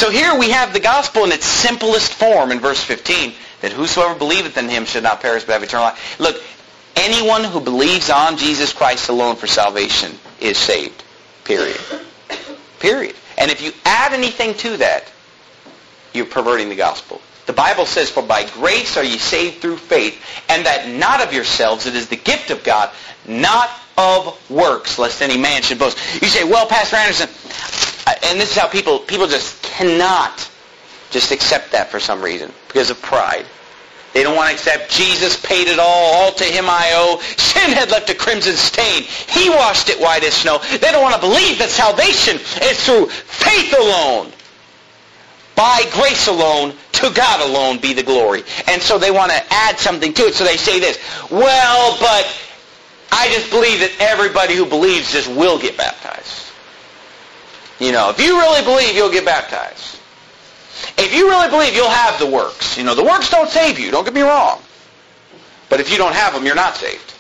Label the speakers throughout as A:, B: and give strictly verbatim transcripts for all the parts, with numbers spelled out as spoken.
A: So here we have the gospel in its simplest form in verse fifteen, that whosoever believeth in him should not perish but have eternal life. Look, anyone who believes on Jesus Christ alone for salvation is saved. Period. Period. And if you add anything to that, you're perverting the gospel. The Bible says, for by grace are ye saved through faith, and that not of yourselves, it is the gift of God, not of works, lest any man should boast. You say, well, Pastor Anderson, and this is how people, people just cannot just accept that for some reason, because of pride. They don't want to accept Jesus paid it all, all to him I owe. Sin had left a crimson stain. He washed it white as snow. They don't want to believe that salvation is through faith alone. By grace alone, to God alone be the glory. And so they want to add something to it. So they say this, well, but I just believe that everybody who believes just will get baptized. You know, if you really believe, you'll get baptized. If you really believe, you'll have the works. You know, the works don't save you, don't get me wrong. But if you don't have them, you're not saved.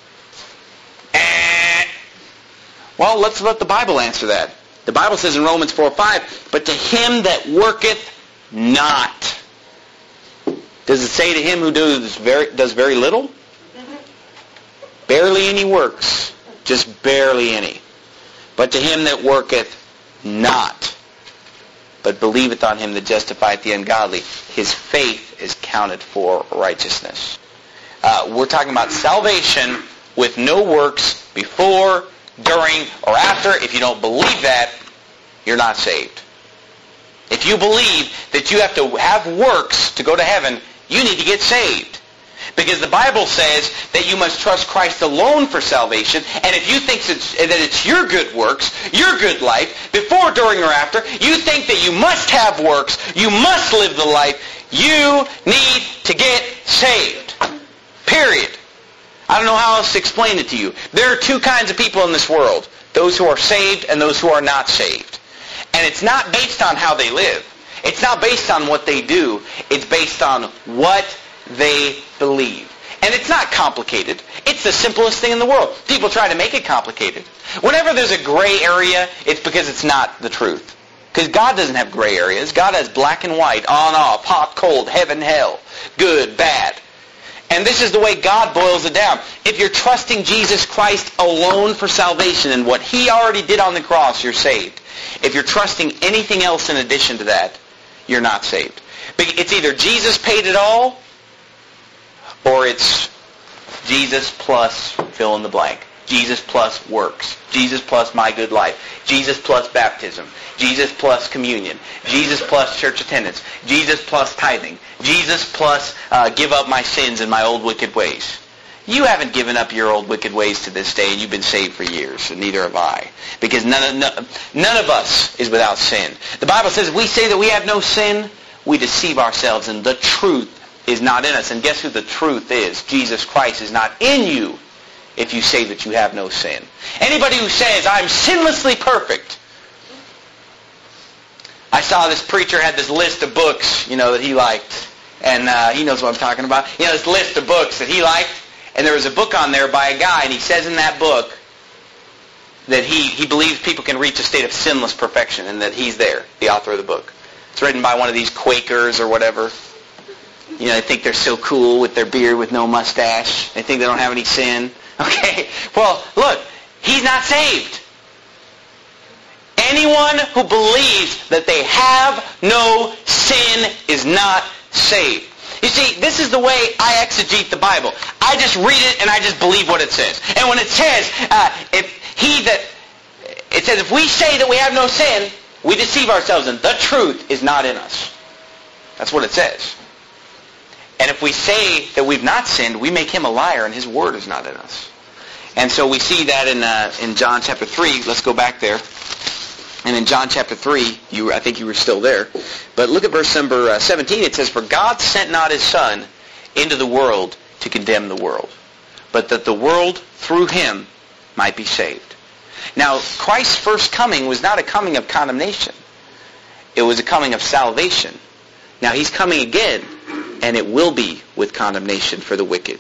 A: Eh. Well, let's let the Bible answer that. The Bible says in Romans four five, but to him that worketh not. Does it say to him who does very, does very little? Barely any works. Just barely any. But to him that worketh not, but believeth on him that justifieth the ungodly, his faith is counted for righteousness. Uh, we're talking about salvation with no works before, during, or after. If you don't believe that, you're not saved. If you believe that you have to have works to go to heaven, you need to get saved. Because the Bible says that you must trust Christ alone for salvation, and if you think that it's your good works, your good life, before, during, or after, you think that you must have works, you must live the life, you need to get saved. Period. I don't know how else to explain it to you. There are two kinds of people in this world. Those who are saved and those who are not saved. And it's not based on how they live. It's not based on what they do. It's based on what they believe. And it's not complicated. It's the simplest thing in the world. People try to make it complicated. Whenever there's a gray area, it's because it's not the truth. Because God doesn't have gray areas. God has black and white, on, off, hot, cold, heaven, hell, good, bad. And this is the way God boils it down. If you're trusting Jesus Christ alone for salvation and what he already did on the cross, you're saved. If you're trusting anything else in addition to that, you're not saved. It's either Jesus paid it all, or it's Jesus plus fill in the blank. Jesus plus works. Jesus plus my good life. Jesus plus baptism. Jesus plus communion. Jesus plus church attendance. Jesus plus tithing. Jesus plus uh, give up my sins and my old wicked ways. You haven't given up your old wicked ways to this day, and you've been saved for years, and neither have I. Because none of, none, none of us is without sin. The Bible says if we say that we have no sin, we deceive ourselves, and the truth is not in us. And guess who the truth is? Jesus Christ is not in you if you say that you have no sin. Anybody who says, I'm sinlessly perfect. I saw this preacher had this list of books, you know, that he liked. And uh, he knows what I'm talking about. You know, this list of books that he liked. And there was a book on there by a guy, and he says in that book that he, he believes people can reach a state of sinless perfection, and that he's there, the author of the book. It's written by one of these Quakers or whatever. You know, they think they're so cool with their beard with no mustache. They think they don't have any sin. Okay? Well, look, he's not saved. Anyone who believes that they have no sin is not saved. You see, this is the way I exegete the Bible. I just read it and I just believe what it says. And when it says, uh, if he that, it says if we say that we have no sin, we deceive ourselves and the truth is not in us. That's what it says. And if we say that we've not sinned, we make him a liar and his word is not in us. And so we see that in uh, in John chapter three. Let's go back there. And in John chapter three, you I think you were still there. But look at verse number uh, seventeen. It says, for God sent not his Son into the world to condemn the world, but that the world through him might be saved. Now, Christ's first coming was not a coming of condemnation. It was a coming of salvation. Now, he's coming again, and it will be with condemnation for the wicked.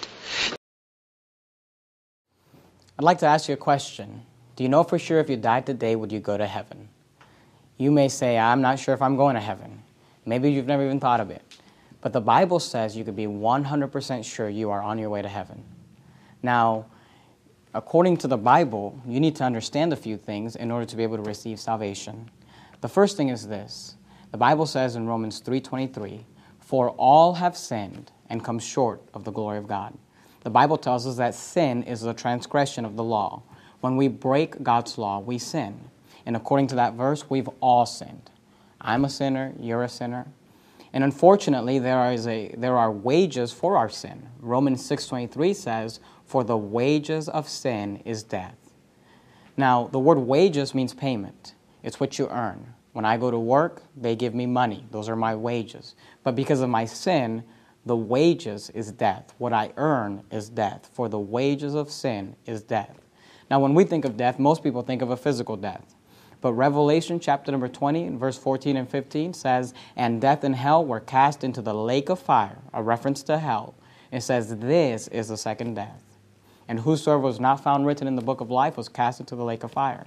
B: I'd like to ask you a question. Do you know for sure if you died today, would you go to heaven? You may say, I'm not sure if I'm going to heaven. Maybe you've never even thought of it. But the Bible says you could be one hundred percent sure you are on your way to heaven. Now, according to the Bible, you need to understand a few things in order to be able to receive salvation. The first thing is this. The Bible says in Romans three twenty-three, for all have sinned and come short of the glory of God. The Bible tells us that sin is the transgression of the law. When we break God's law, we sin. And according to that verse, we've all sinned. I'm a sinner, you're a sinner. And unfortunately, there is a there are wages for our sin. Romans six twenty-three says, for the wages of sin is death. Now, the word wages means payment. It's what you earn. When I go to work, they give me money. Those are my wages. But because of my sin, the wages is death. What I earn is death. For the wages of sin is death. Now, when we think of death, most people think of a physical death. But Revelation chapter number twenty, verse fourteen and fifteen says, and death and hell were cast into the lake of fire, a reference to hell. It says, this is the second death. And whosoever was not found written in the book of life was cast into the lake of fire.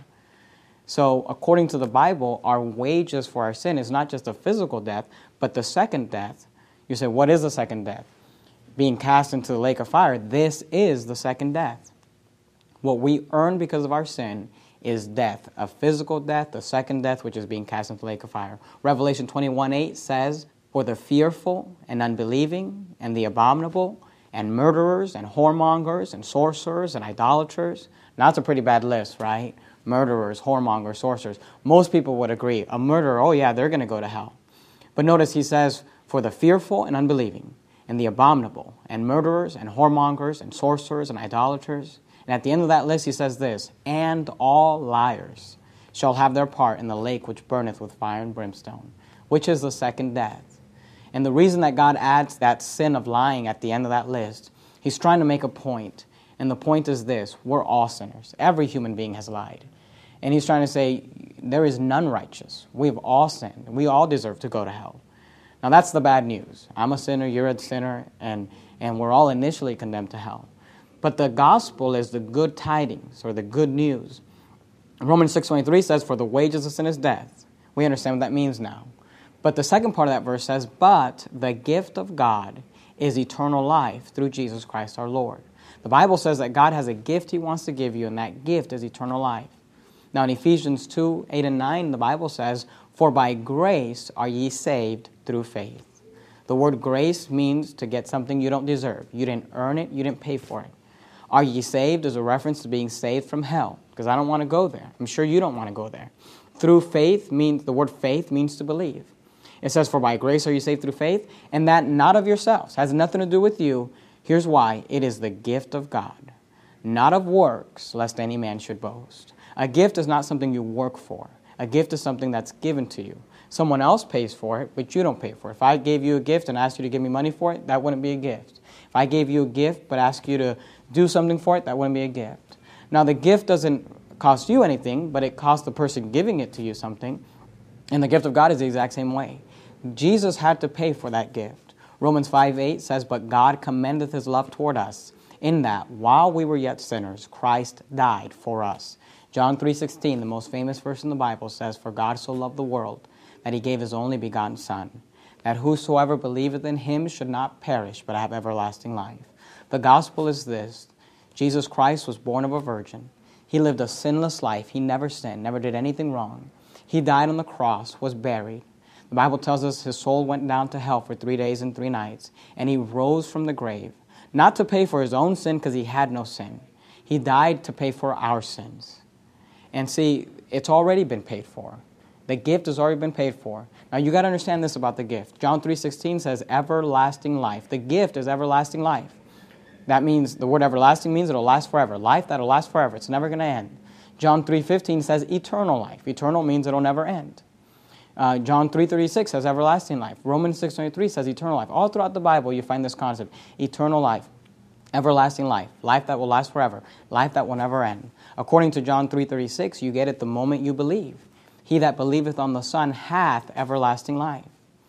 B: So, according to the Bible, our wages for our sin is not just a physical death, but the second death. You say, what is the second death? Being cast into the lake of fire, this is the second death. What we earn because of our sin is death, a physical death, the second death, which is being cast into the lake of fire. Revelation twenty-one eight says, for the fearful and unbelieving and the abominable and murderers and whoremongers and sorcerers and idolaters. Now, that's a pretty bad list, right? Murderers, whoremongers, sorcerers. Most people would agree. A murderer, oh yeah, they're going to go to hell. But notice he says, for the fearful and unbelieving and the abominable and murderers and whoremongers and sorcerers and idolaters. And at the end of that list, he says this, and all liars shall have their part in the lake which burneth with fire and brimstone, which is the second death. And the reason that God adds that sin of lying at the end of that list, he's trying to make a point. And the point is this, we're all sinners. Every human being has lied. And he's trying to say, there is none righteous. We've all sinned. We all deserve to go to hell. Now that's the bad news. I'm a sinner, you're a sinner, and, and we're all initially condemned to hell. But the gospel is the good tidings, or the good news. Romans six twenty-three says, for the wages of sin is death. We understand what that means now. But the second part of that verse says, but the gift of God is eternal life through Jesus Christ our Lord. The Bible says that God has a gift he wants to give you, and that gift is eternal life. Now in Ephesians two, eight and nine, the Bible says, for by grace are ye saved through faith. The word grace means to get something you don't deserve. You didn't earn it, you didn't pay for it. Are ye saved is a reference to being saved from hell, because I don't want to go there. I'm sure you don't want to go there. Through faith means, the word faith means to believe. It says, for by grace are you saved through faith, and that not of yourselves, has nothing to do with you. Here's why. It is the gift of God, not of works, lest any man should boast. A gift is not something you work for. A gift is something that's given to you. Someone else pays for it, but you don't pay for it. If I gave you a gift and asked you to give me money for it, that wouldn't be a gift. If I gave you a gift but asked you to do something for it, that wouldn't be a gift. Now, the gift doesn't cost you anything, but it costs the person giving it to you something. And the gift of God is the exact same way. Jesus had to pay for that gift. Romans five eight says, but God commendeth his love toward us, in that, while we were yet sinners, Christ died for us. John three sixteen, the most famous verse in the Bible, says, for God so loved the world, that he gave his only begotten Son, that whosoever believeth in him should not perish, but have everlasting life. The gospel is this. Jesus Christ was born of a virgin. He lived a sinless life. He never sinned, never did anything wrong. He died on the cross, was buried. The Bible tells us his soul went down to hell for three days and three nights, and he rose from the grave, not to pay for his own sin because he had no sin. He died to pay for our sins. And see, it's already been paid for. The gift has already been paid for. Now, you got to understand this about the gift. John three sixteen says everlasting life. The gift is everlasting life. That means, the word everlasting means it'll last forever. Life that'll last forever. It's never going to end. John three fifteen says eternal life. Eternal means it'll never end. Uh, John three thirty-six says everlasting life. Romans six twenty-three says eternal life. All throughout the Bible you find this concept. Eternal life. Everlasting life. Life that will last forever. Life that will never end. According to John three thirty-six, you get it the moment you believe. He that believeth on the Son hath everlasting life.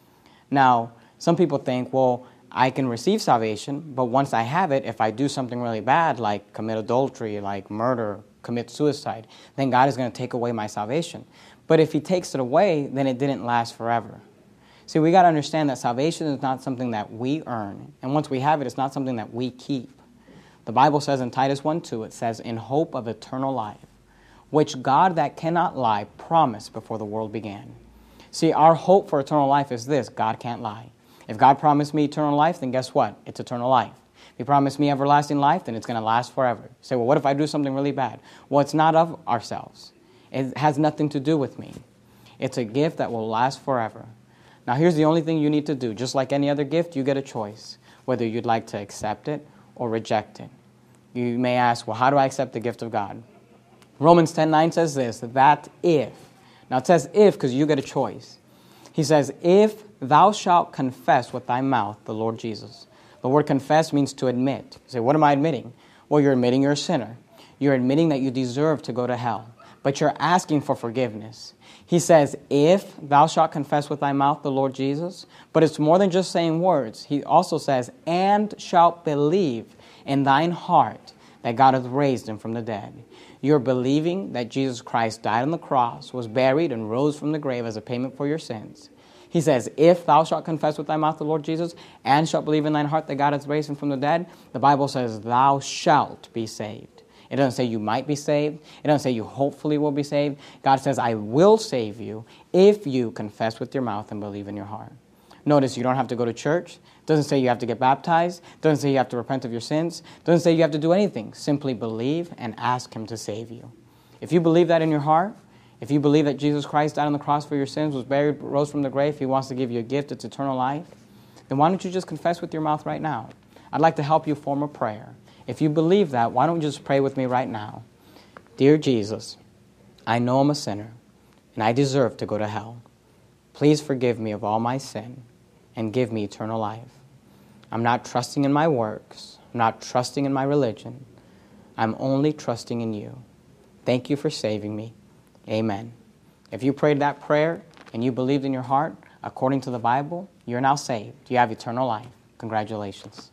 B: Now, some people think, well, I can receive salvation, but once I have it, if I do something really bad, like commit adultery, like murder, commit suicide, then God is going to take away my salvation. But if he takes it away, then it didn't last forever. See, we got to understand that salvation is not something that we earn. And once we have it, it's not something that we keep. The Bible says in Titus one two, it says, in hope of eternal life, which God that cannot lie promised before the world began. See, our hope for eternal life is this: God can't lie. If God promised me eternal life, then guess what? It's eternal life. If he promised me everlasting life, then it's going to last forever. You say, well, what if I do something really bad? Well, it's not of ourselves. It has nothing to do with me. It's a gift that will last forever. Now, here's the only thing you need to do. Just like any other gift, you get a choice, whether you'd like to accept it or reject it. You may ask, well, how do I accept the gift of God? Romans ten nine says this, that if, now it says if because you get a choice. He says, if thou shalt confess with thy mouth the Lord Jesus. The word confess means to admit. You say, what am I admitting? Well, you're admitting you're a sinner. You're admitting that you deserve to go to hell. But you're asking for forgiveness. He says, if thou shalt confess with thy mouth the Lord Jesus, but it's more than just saying words. He also says, and shalt believe in thine heart that God hath raised him from the dead. You're believing that Jesus Christ died on the cross, was buried, and rose from the grave as a payment for your sins. He says, if thou shalt confess with thy mouth the Lord Jesus, and shalt believe in thine heart that God hath raised him from the dead, the Bible says, thou shalt be saved. It doesn't say you might be saved. It doesn't say you hopefully will be saved. God says, I will save you if you confess with your mouth and believe in your heart. Notice you don't have to go to church. It doesn't say you have to get baptized. It doesn't say you have to repent of your sins. It doesn't say you have to do anything. Simply believe and ask him to save you. If you believe that in your heart, if you believe that Jesus Christ died on the cross for your sins, was buried, rose from the grave, he wants to give you a gift, it's eternal life, then why don't you just confess with your mouth right now? I'd like to help you form a prayer. If you believe that, why don't you just pray with me right now? Dear Jesus, I know I'm a sinner, and I deserve to go to hell. Please forgive me of all my sin, and give me eternal life. I'm not trusting in my works. I'm not trusting in my religion. I'm only trusting in you. Thank you for saving me. Amen. If you prayed that prayer, and you believed in your heart, according to the Bible, you're now saved. You have eternal life. Congratulations.